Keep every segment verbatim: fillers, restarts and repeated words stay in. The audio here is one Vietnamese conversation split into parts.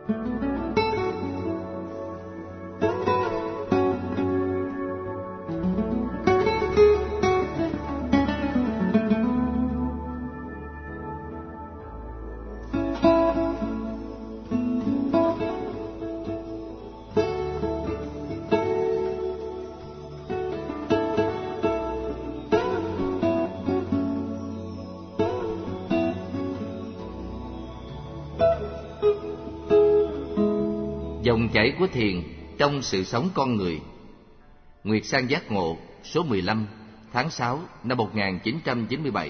Dòng chảy của thiền trong sự sống con người. Nguyệt Sang Giác Ngộ, số mười lăm, tháng sáu năm một nghìn chín trăm chín mươi bảy.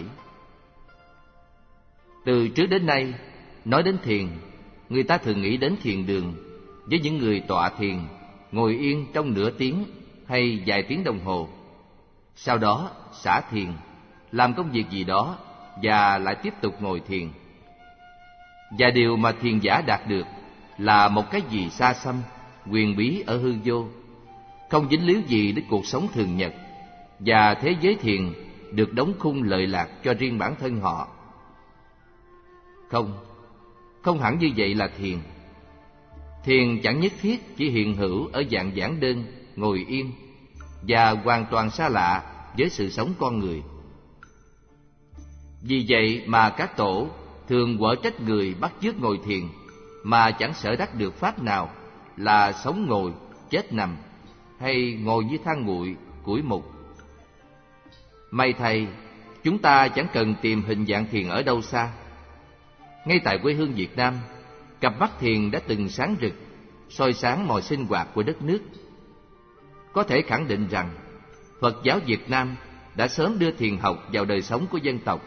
Từ trước đến nay, nói đến thiền, người ta thường nghĩ đến thiền đường với những người tọa thiền, ngồi yên trong nửa tiếng hay vài tiếng đồng hồ. Sau đó xả thiền, làm công việc gì đó và lại tiếp tục ngồi thiền. Và điều mà thiền giả đạt được là một cái gì xa xăm, huyền bí ở hư vô, không dính líu gì đến cuộc sống thường nhật, và thế giới thiền được đóng khung lợi lạc cho riêng bản thân họ. Không, không hẳn như vậy là thiền. Thiền chẳng nhất thiết chỉ hiện hữu ở dạng giản đơn, ngồi yên, và hoàn toàn xa lạ với sự sống con người. Vì vậy mà các tổ thường quở trách người bắt chước ngồi thiền mà chẳng sợ đắc được pháp nào, là sống ngồi, chết nằm, hay ngồi như than nguội, củi mục. May thay, chúng ta chẳng cần tìm hình dạng thiền ở đâu xa. Ngay tại quê hương Việt Nam, cặp mắt thiền đã từng sáng rực, soi sáng mọi sinh hoạt của đất nước. Có thể khẳng định rằng, Phật giáo Việt Nam đã sớm đưa thiền học vào đời sống của dân tộc.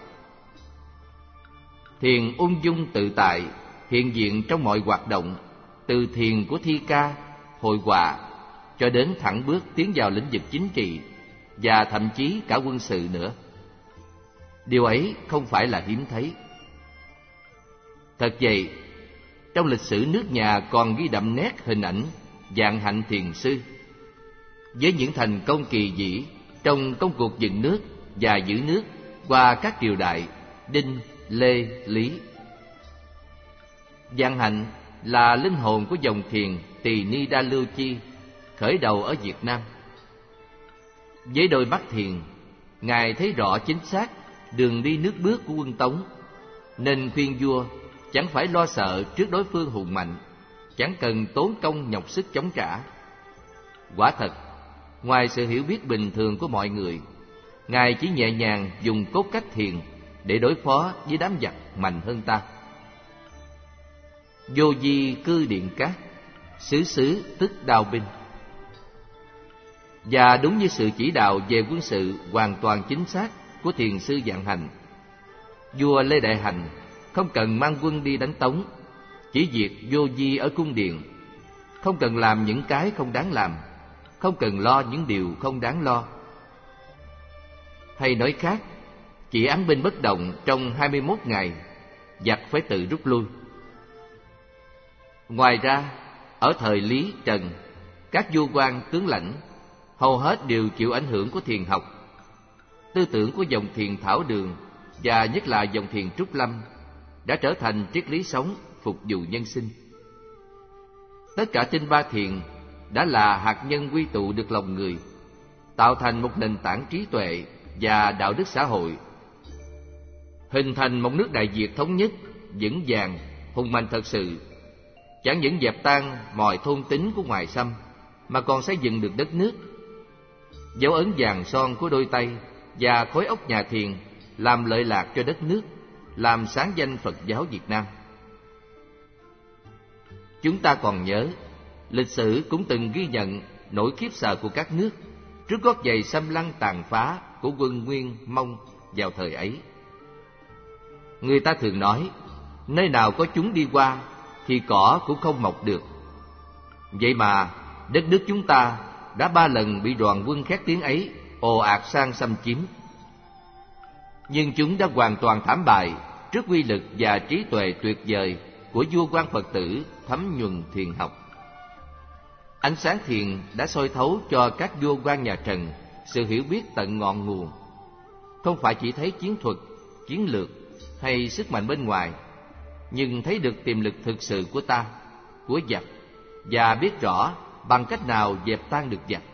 Thiền ung dung tự tại hiện diện trong mọi hoạt động, từ thiền của thi ca, hội họa cho đến thẳng bước tiến vào lĩnh vực chính trị và thậm chí cả quân sự nữa. Điều ấy không phải là hiếm thấy. Thật vậy, trong lịch sử nước nhà còn ghi đậm nét hình ảnh vạn hạnh thiền sư, với những thành công kỳ vĩ trong công cuộc dựng nước và giữ nước qua các triều đại Đinh, Lê, Lý. Vạn hạnh là linh hồn của dòng thiền Tỳ Ni Đa Lưu Chi khởi đầu ở Việt Nam. Với đôi mắt thiền, Ngài thấy rõ chính xác đường đi nước bước của quân Tống, nên khuyên vua chẳng phải lo sợ trước đối phương hùng mạnh, chẳng cần tốn công nhọc sức chống trả. Quả thật, ngoài sự hiểu biết bình thường của mọi người, Ngài chỉ nhẹ nhàng dùng cốt cách thiền để đối phó với đám giặc mạnh hơn ta. Vô vi cư điện cát, xứ xứ tức đao binh. Và đúng như sự chỉ đạo về quân sự hoàn toàn chính xác của thiền sư Vạn Hạnh, vua Lê Đại Hành không cần mang quân đi đánh Tống, chỉ việc vô vi ở cung điện, không cần làm những cái không đáng làm, không cần lo những điều không đáng lo. Hay nói khác, chỉ án binh bất động trong hai mươi mốt ngày, giặc phải tự rút lui. Ngoài ra, ở thời Lý, Trần, các vua quan tướng lãnh hầu hết đều chịu ảnh hưởng của thiền học. Tư tưởng của dòng thiền Thảo Đường và nhất là dòng thiền Trúc Lâm đã trở thành triết lý sống phục vụ nhân sinh. Tất cả tinh ba thiền đã là hạt nhân quy tụ được lòng người, tạo thành một nền tảng trí tuệ và đạo đức xã hội, hình thành một nước Đại Việt thống nhất, vững vàng, hùng mạnh thật sự, chẳng những dẹp tan mọi thôn tính của ngoại xâm, mà còn xây dựng được đất nước. Dấu ấn vàng son của đôi tay và khối óc nhà thiền làm lợi lạc cho đất nước, làm sáng danh Phật giáo Việt Nam. Chúng ta còn nhớ, lịch sử cũng từng ghi nhận nỗi khiếp sợ của các nước trước gót giày xâm lăng tàn phá của quân Nguyên, Mông vào thời ấy. Người ta thường nói, nơi nào có chúng đi qua thì cỏ cũng không mọc được. Vậy mà đất nước chúng ta đã ba lần bị đoàn quân khét tiếng ấy ồ ạt sang xâm chiếm. Nhưng chúng đã hoàn toàn thảm bại trước uy lực và trí tuệ tuyệt vời của vua quan Phật tử thấm nhuần thiền học. Ánh sáng thiền đã soi thấu cho các vua quan nhà Trần sự hiểu biết tận ngọn nguồn, không phải chỉ thấy chiến thuật, chiến lược hay sức mạnh bên ngoài, nhưng thấy được tiềm lực thực sự của ta, của giặc và biết rõ bằng cách nào dẹp tan được giặc.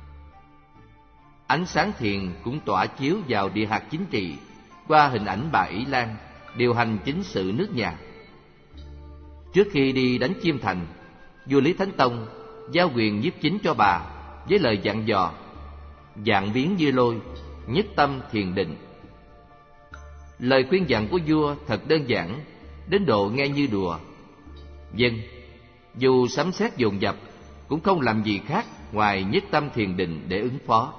Ánh sáng thiền cũng tỏa chiếu vào địa hạt chính trị qua hình ảnh bà Ỷ Lan điều hành chính sự nước nhà. Trước khi đi đánh Chiêm Thành, vua Lý Thánh Tông giao quyền nhiếp chính cho bà với lời dặn dò: vạn biến như lôi, nhất tâm thiền định. Lời khuyên dặn của vua thật đơn giản, đến độ nghe như đùa. Vâng, dù sấm sét dồn dập cũng không làm gì khác ngoài nhất tâm thiền định để ứng phó.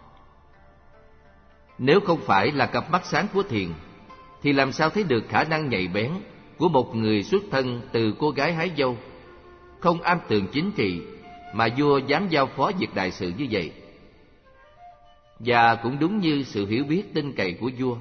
Nếu không phải là cặp mắt sáng của thiền, thì làm sao thấy được khả năng nhạy bén của một người xuất thân từ cô gái hái dâu, không am tường chính trị mà vua dám giao phó việc đại sự như vậy. Và cũng đúng như sự hiểu biết tin cậy của vua,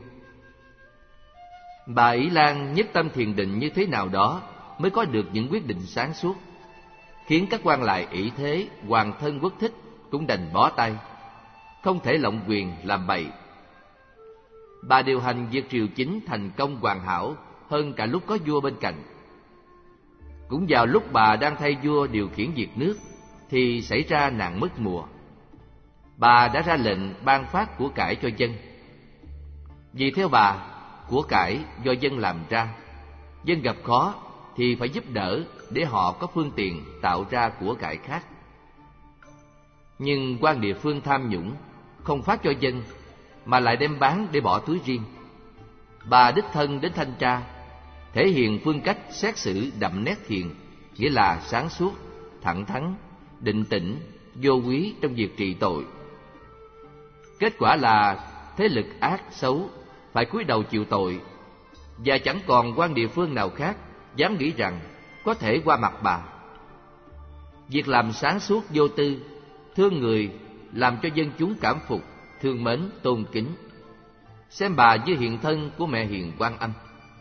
bà Ỷ Lan nhất tâm thiền định như thế nào đó mới có được những quyết định sáng suốt, khiến các quan lại ỷ thế hoàng thân quốc thích cũng đành bó tay, không thể lộng quyền làm bậy. Bà điều hành việc triều chính thành công hoàn hảo hơn cả lúc có vua bên cạnh. Cũng vào lúc bà đang thay vua điều khiển việc nước thì xảy ra nạn mất mùa. Bà đã ra lệnh ban phát của cải cho dân. Vì theo bà, của cải do dân làm ra, dân gặp khó thì phải giúp đỡ để họ có phương tiện tạo ra của cải khác. Nhưng quan địa phương tham nhũng, không phát cho dân mà lại đem bán để bỏ túi riêng. Bà đích thân đến thanh tra, thể hiện phương cách xét xử đậm nét thiền, nghĩa là sáng suốt, thẳng thắn, định tĩnh, vô quý trong việc trị tội. Kết quả là thế lực ác xấu phải cúi đầu chịu tội, và chẳng còn quan địa phương nào khác dám nghĩ rằng có thể qua mặt bà. Việc làm sáng suốt vô tư, thương người, làm cho dân chúng cảm phục, thương mến, tôn kính, xem bà như hiện thân của mẹ hiền Quan Âm.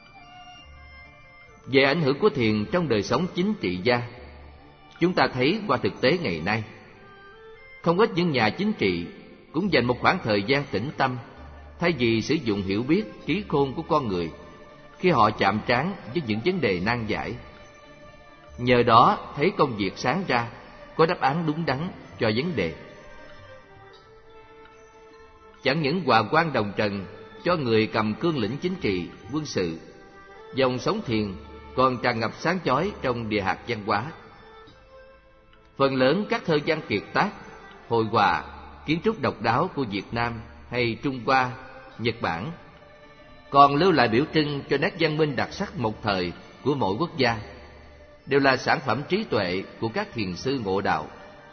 Về ảnh hưởng của thiền trong đời sống chính trị gia, chúng ta thấy qua thực tế ngày nay, không ít những nhà chính trị cũng dành một khoảng thời gian tĩnh tâm thay vì sử dụng hiểu biết, trí khôn của con người khi họ chạm trán với những vấn đề nan giải. Nhờ đó thấy công việc sáng ra, có đáp án đúng đắn cho vấn đề. Chẳng những hòa quan đồng trần cho người cầm cương lĩnh chính trị, quân sự, dòng sống thiền còn tràn ngập sáng chói trong địa hạt văn hóa. Phần lớn các thơ văn kiệt tác, hội họa, kiến trúc độc đáo của Việt Nam hay Trung Hoa, Nhật Bản còn lưu lại biểu trưng cho nét văn minh đặc sắc một thời của mỗi quốc gia, đều là sản phẩm trí tuệ của các thiền sư ngộ đạo.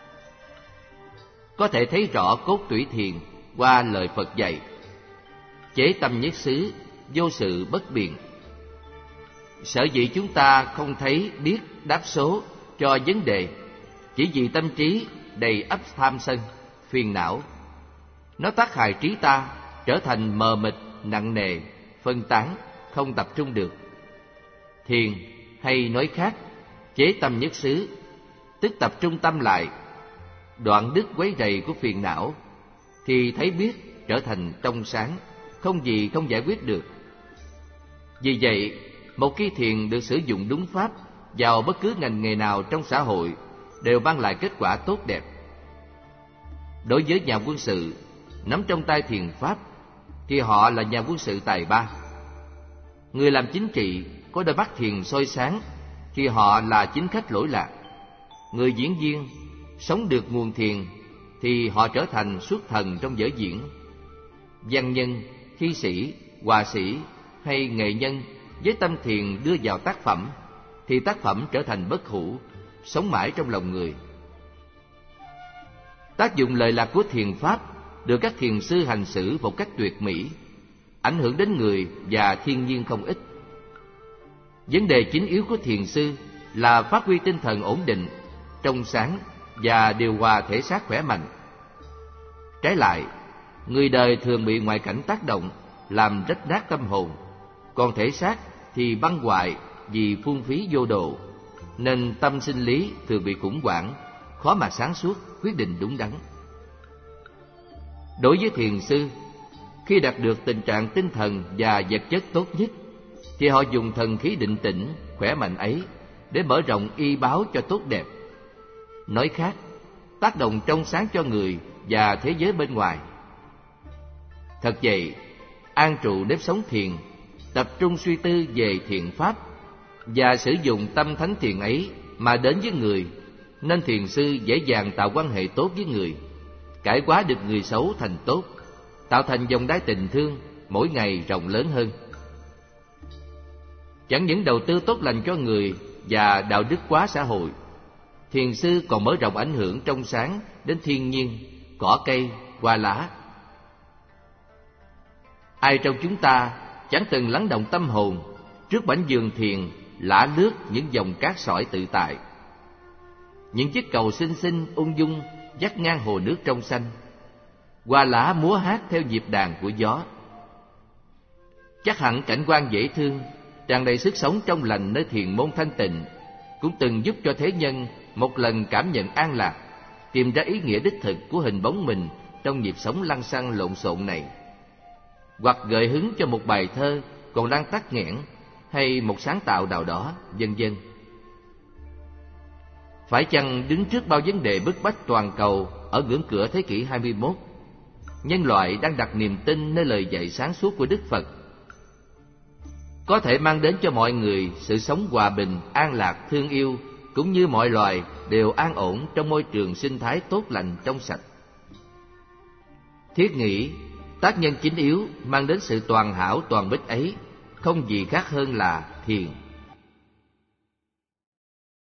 Có thể thấy rõ cốt tủy thiền qua lời Phật dạy: chế tâm nhất xứ, vô sự bất biện. Sở dĩ chúng ta không thấy biết đáp số cho vấn đề chỉ vì tâm trí đầy ắp tham sân, phiền não. Nó tác hại trí ta trở thành mờ mịt, nặng nề, phân tán, không tập trung được. Thiền, hay nói khác, chế tâm nhất xứ, tức tập trung tâm lại, đoạn đứt quấy rầy của phiền não, thì thấy biết trở thành trong sáng, không gì không giải quyết được. Vì vậy, một khi thiền được sử dụng đúng pháp vào bất cứ ngành nghề nào trong xã hội đều mang lại kết quả tốt đẹp. Đối với nhà quân sự, nắm trong tay thiền pháp thì họ là nhà quân sự tài ba. Người làm chính trị có đôi mắt thiền soi sáng thì họ là chính khách lỗi lạc. Người diễn viên sống được nguồn thiền thì họ trở thành xuất thần trong vở diễn. Văn nhân, thi sĩ, họa sĩ hay nghệ nhân với tâm thiền đưa vào tác phẩm thì tác phẩm trở thành bất hủ, sống mãi trong lòng người. Tác dụng lợi lạc của thiền pháp được các thiền sư hành xử một cách tuyệt mỹ, ảnh hưởng đến người và thiên nhiên không ít. Vấn đề chính yếu của thiền sư là phát huy tinh thần ổn định, trong sáng và điều hòa thể xác khỏe mạnh. Trái lại, người đời thường bị ngoại cảnh tác động làm rách nát tâm hồn, còn thể xác thì băng hoại vì phung phí vô độ, nên tâm sinh lý thường bị khủng hoảng, khó mà sáng suốt, quyết định đúng đắn. Đối với thiền sư, khi đạt được tình trạng tinh thần và vật chất tốt nhất, thì họ dùng thần khí định tĩnh, khỏe mạnh ấy để mở rộng y báo cho tốt đẹp. Nói khác, tác động trong sáng cho người và thế giới bên ngoài. Thật vậy, an trụ nếp sống thiền, tập trung suy tư về thiện pháp và sử dụng tâm thánh thiền ấy mà đến với người, nên thiền sư dễ dàng tạo quan hệ tốt với người, cải hóa được người xấu thành tốt, tạo thành dòng đáy tình thương mỗi ngày rộng lớn hơn. Chẳng những đầu tư tốt lành cho người và đạo đức hóa xã hội, thiền sư còn mở rộng ảnh hưởng trong sáng đến thiên nhiên, cỏ cây, hoa lá. Ai trong chúng ta chẳng từng lắng động tâm hồn trước bảnh vườn thiền lả lướt những dòng cát sỏi tự tại, những chiếc cầu xinh xinh ung dung dắt ngang hồ nước trong xanh, hoa lá múa hát theo nhịp đàn của gió. Chắc hẳn cảnh quan dễ thương, tràn đầy sức sống trong lành nơi thiền môn thanh tịnh cũng từng giúp cho thế nhân một lần cảm nhận an lạc, tìm ra ý nghĩa đích thực của hình bóng mình trong nhịp sống lăng xăng lộn xộn này, hoặc gợi hứng cho một bài thơ còn đang tắc nghẽn, hay một sáng tạo nào đó, vân vân. Phải chăng đứng trước bao vấn đề bức bách toàn cầu ở ngưỡng cửa thế kỷ hai mươi mốt, nhân loại đang đặt niềm tin nơi lời dạy sáng suốt của Đức Phật, có thể mang đến cho mọi người sự sống hòa bình, an lạc, thương yêu, cũng như mọi loài đều an ổn trong môi trường sinh thái tốt lành trong sạch. Thiết nghĩ, tác nhân chính yếu mang đến sự toàn hảo toàn bích ấy không gì khác hơn là thiền.